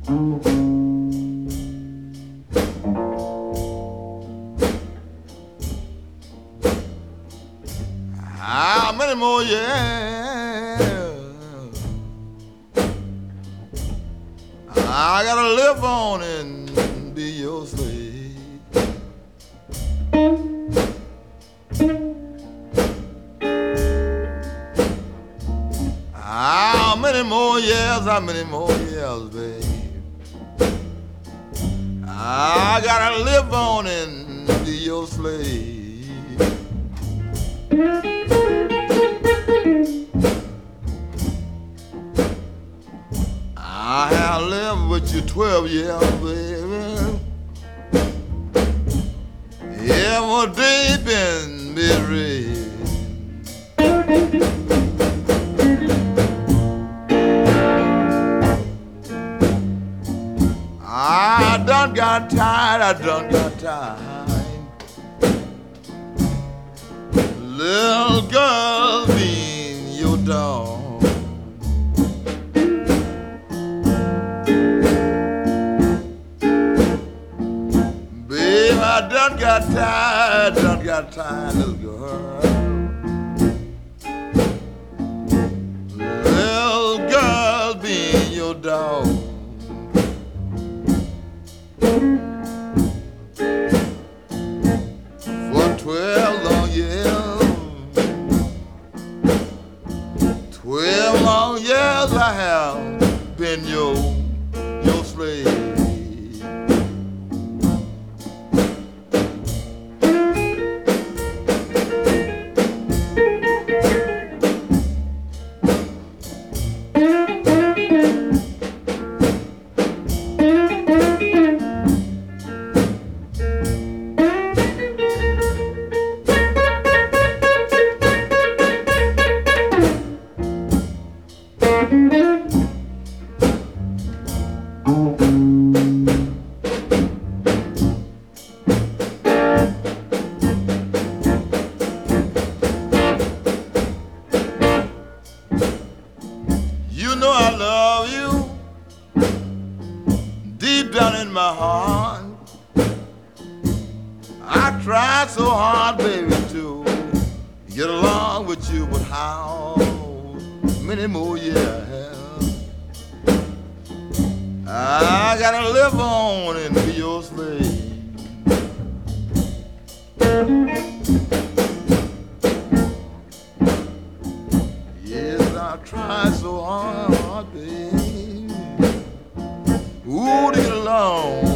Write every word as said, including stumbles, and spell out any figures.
How many more years I gotta live on and be your slave? How many more years, how many more years, babe? I gotta live on and be your slave. I have lived with you twelve years, baby. Every day been misery. I done got tired, I done got tired. Little girl being your dog. Babe, I done got tired, done got tired, little girl. Little girl being your dog. For twelve long years, twelve long years I have been your, your slave. You know I love you deep down in my heart. I tried so hard, baby, to get along with you, but how many more years I gotta live on and be your slave? Yes, I tried so hard, baby, ooh, to get along